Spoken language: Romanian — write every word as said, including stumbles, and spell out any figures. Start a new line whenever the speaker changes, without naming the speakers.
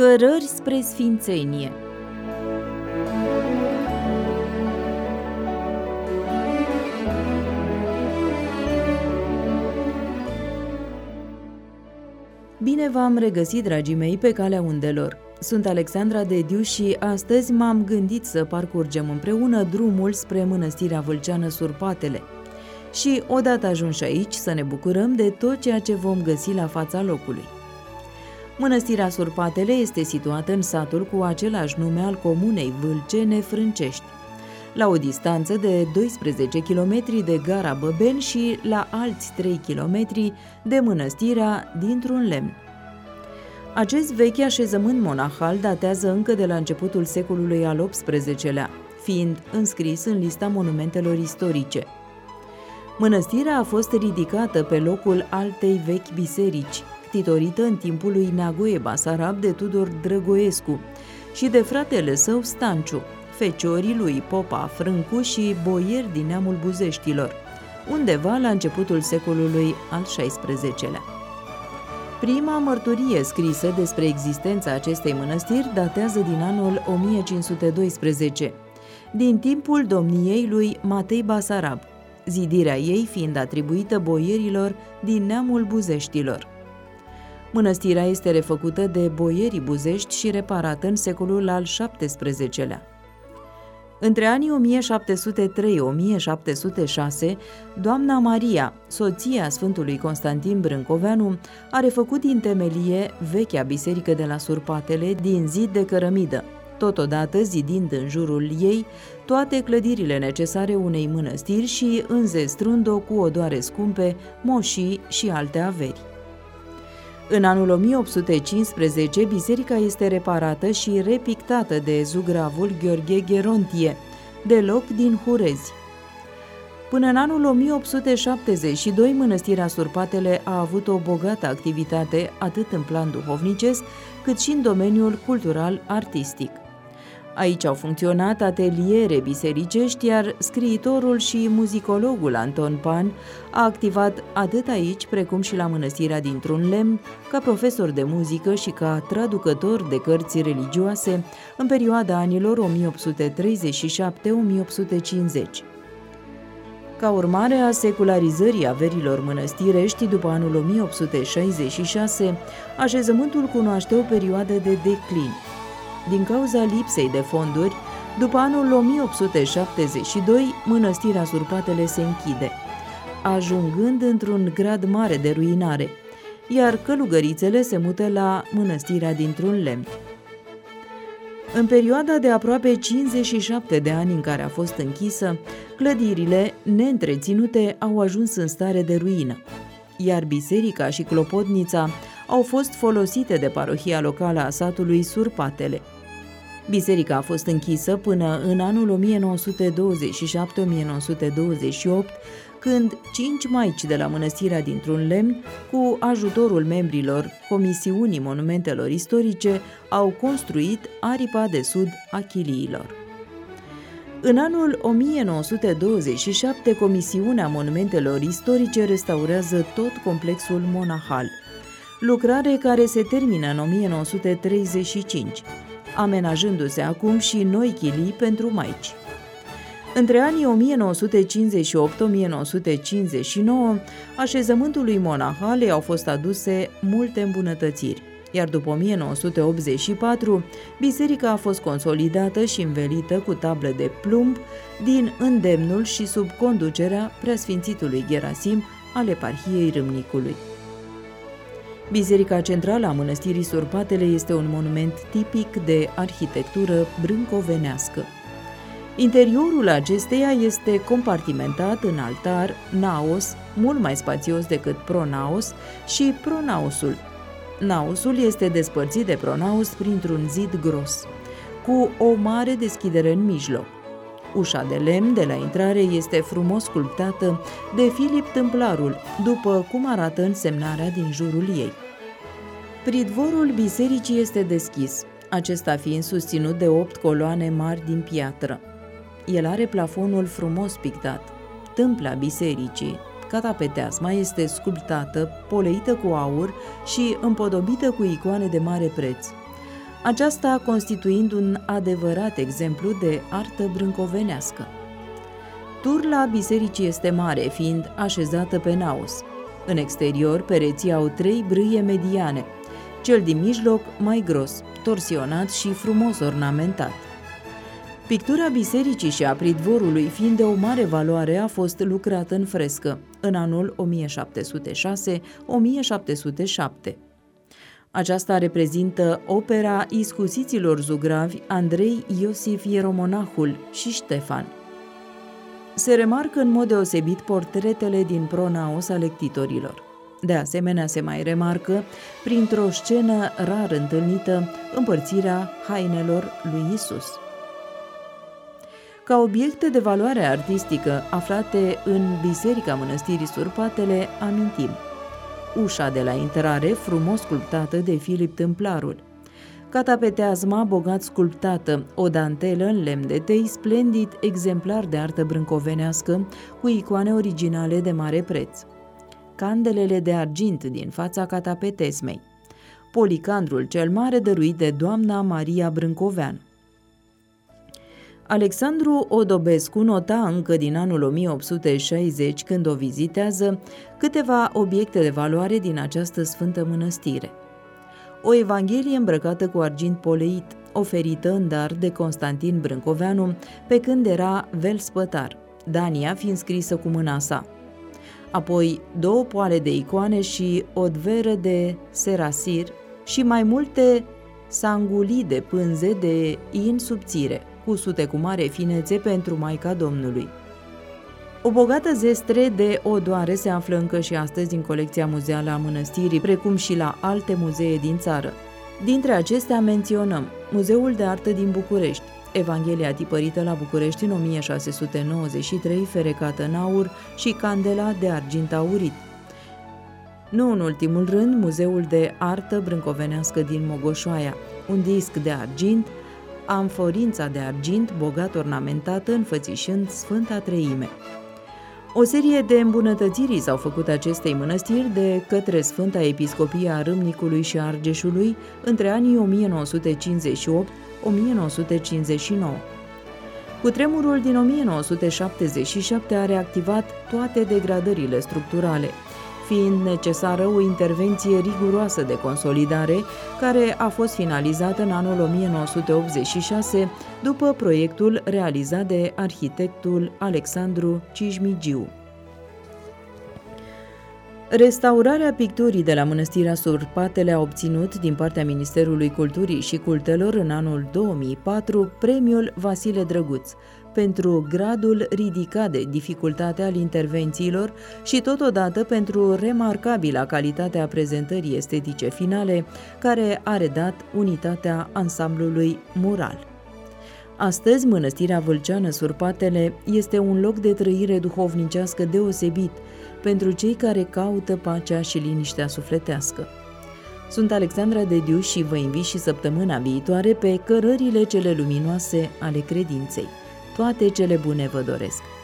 Cărări spre sfințenie. Bine v-am regăsit, dragii mei, pe calea undelor. Sunt Alexandra Dediu și astăzi m-am gândit să parcurgem împreună drumul spre Mănăstirea Vâlceană Surpatele. Și odată ajunși aici să ne bucurăm de tot ceea ce vom găsi la fața locului. Mănăstirea Surpatele este situată în satul cu același nume al comunei Vâlcene Frâncești, la o distanță de doisprezece kilometri de gara Băbeni și la alți trei kilometri de mănăstirea dintr-un lemn. Acest vechi așezământ monahal datează încă de la începutul secolului al optsprezecelea, fiind înscris în lista monumentelor istorice. Mănăstirea a fost ridicată pe locul altei vechi biserici, ctitorită în timpul lui Neagoe Basarab de Tudor Drăgoescu și de fratele său Stanciu, feciorii lui Popa Frâncu și boieri din neamul Buzeștilor, undeva la începutul secolului al șaisprezecelea. Prima mărturie scrisă despre existența acestei mănăstiri datează din anul o mie cinci sute doisprezece, din timpul domniei lui Matei Basarab, zidirea ei fiind atribuită boierilor din neamul Buzeștilor. Mănăstirea este refăcută de boierii buzești și reparată în secolul al șaptesprezecelea. Între anii o mie șapte sute trei - o mie șapte sute șase, doamna Maria, soția Sfântului Constantin Brâncoveanu, a refăcut din temelie vechea biserică de la Surpatele din zid de cărămidă, totodată zidind în jurul ei toate clădirile necesare unei mănăstiri și înzestrând-o cu odoare scumpe, moșii și alte averi. În anul o mie opt sute cincisprezece, biserica este reparată și repictată de zugravul Gheorghe Gherontie, deloc din Hurezi. Până în anul o mie opt sute șaptezeci și doi, Mănăstirea Surpatele a avut o bogată activitate atât în plan duhovnicesc, cât și în domeniul cultural-artistic. Aici au funcționat ateliere bisericești, iar scriitorul și muzicologul Anton Pan a activat atât aici, precum și la Mănăstirea dintr-un lemn, ca profesor de muzică și ca traducător de cărți religioase în perioada anilor o mie opt sute treizeci și șapte - o mie opt sute cincizeci. Ca urmare a secularizării averilor mănăstirești, după anul o mie opt sute șaizeci și șase, așezământul cunoaște o perioadă de declin. Din cauza lipsei de fonduri, după anul o mie opt sute șaptezeci și doi, Mănăstirea Surpatele se închide, ajungând într-un grad mare de ruinare, iar călugărițele se mută la Mănăstirea dintr-un lemn. În perioada de aproape cincizeci și șapte de ani în care a fost închisă, clădirile neîntreținute au ajuns în stare de ruină, iar biserica și clopotnița au fost folosite de parohia locală a satului Surpatele. Biserica a fost închisă până în anul o mie nouă sute douăzeci și șapte - o mie nouă sute douăzeci și opt, când cinci maici de la Mănăstirea dintr-un lemn, cu ajutorul membrilor Comisiunii Monumentelor Istorice, au construit aripa de sud a chiliilor. În anul o mie nouă sute douăzeci și șapte, Comisiunea Monumentelor Istorice restaurează tot complexul monahal, lucrare care se termină în o mie nouă sute treizeci și cinci, amenajându-se acum și noi chilii pentru maici. Între anii o mie nouă sute cincizeci și opt - o mie nouă sute cincizeci și nouă, așezământului monahale au fost aduse multe îmbunătățiri, iar după o mie nouă sute optzeci și patru, biserica a fost consolidată și învelită cu tablă de plumb din îndemnul și sub conducerea preasfințitului Gerasim al eparhiei Râmnicului. Biserica centrală a Mănăstirii Surpatele este un monument tipic de arhitectură brâncovenească. Interiorul acesteia este compartimentat în altar, naos, mult mai spațios decât pronaos, și pronaosul. Naosul este despărțit de pronaos printr-un zid gros, cu o mare deschidere în mijloc. Ușa de lemn de la intrare este frumos sculptată de Filip Tâmplarul, după cum arată însemnarea din jurul ei. Pridvorul bisericii este deschis, acesta fiind susținut de opt coloane mari din piatră. El are plafonul frumos pictat. Tâmpla bisericii, catapeteasma, este sculptată, poleită cu aur și împodobită cu icoane de mare preț. aceasta constituind un adevărat exemplu de artă brâncovenească. Turla bisericii este mare, fiind așezată pe naos. În exterior, pereții au trei brâie mediane, cel din mijloc mai gros, torsionat și frumos ornamentat. Pictura bisericii și a pridvorului, fiind de o mare valoare, a fost lucrată în frescă în anul o mie șapte sute șase - o mie șapte sute șapte. Aceasta reprezintă opera iscusiților zugravi Andrei Iosif Ieromonahul și Ștefan. Se remarcă în mod deosebit portretele din pronaos ale ctitorilor. De asemenea, se mai remarcă, printr-o scenă rar întâlnită, împărțirea hainelor lui Isus. Ca obiecte de valoare artistică aflate în Biserica Mănăstirii Surpatele, amintim: ușa de la intrare, frumos sculptată de Filip Tâmplarul; catapeteazma, bogat sculptată, o dantelă în lemn de tei, splendid exemplar de artă brâncovenească, cu icoane originale de mare preț; candelele de argint din fața catapetesmei; policandrul cel mare dăruit de doamna Maria Brâncoveanu. Alexandru Odobescu nota încă din anul o mie opt sute șaizeci, când o vizitează, câteva obiecte de valoare din această sfântă mănăstire. O evanghelie îmbrăcată cu argint poleit, oferită în dar de Constantin Brâncoveanu, pe când era velspătar, Dania fiind scrisă cu mâna sa. Apoi două poale de icoane și o dveră de serasir și mai multe sangulii de pânze de in subțire, cusute cu mare finețe pentru Maica Domnului. O bogată zestre de odoare se află încă și astăzi în colecția muzeală a mănăstirii, precum și la alte muzee din țară. Dintre acestea menționăm Muzeul de Artă din București, Evanghelia tipărită la București în o mie șase sute nouăzeci și trei, ferecată în aur, și candela de argint aurit. Nu în ultimul rând, Muzeul de Artă Brâncovenească din Mogoșoaia, un disc de argint, amforința de argint bogat ornamentată înfățișând Sfânta Treime. O serie de îmbunătățiri s-au făcut acestei mănăstiri de către Sfânta Episcopie a Râmnicului și Argeșului între anii o mie nouă sute cincizeci și opt - o mie nouă sute cincizeci și nouă. Cutremurul din o mie nouă sute șaptezeci și șapte a reactivat toate degradările structurale, fiind necesară o intervenție riguroasă de consolidare, care a fost finalizată în anul o mie nouă sute optzeci și șase, după proiectul realizat de arhitectul Alexandru Cismigiu. Restaurarea picturii de la Mănăstirea Surpatele a obținut din partea Ministerului Culturii și Cultelor în anul două mii patru premiul Vasile Drăguț pentru gradul ridicat de dificultate al intervențiilor și totodată pentru remarcabila calitate a prezentării estetice finale, care a redat unitatea ansamblului mural. Astăzi, Mănăstirea Vâlceană Surpatele este un loc de trăire duhovnicească deosebit pentru cei care caută pacea și liniștea sufletească. Sunt Alexandra Dediu și vă invit și săptămâna viitoare pe cărările cele luminoase ale credinței. Toate cele bune vă doresc!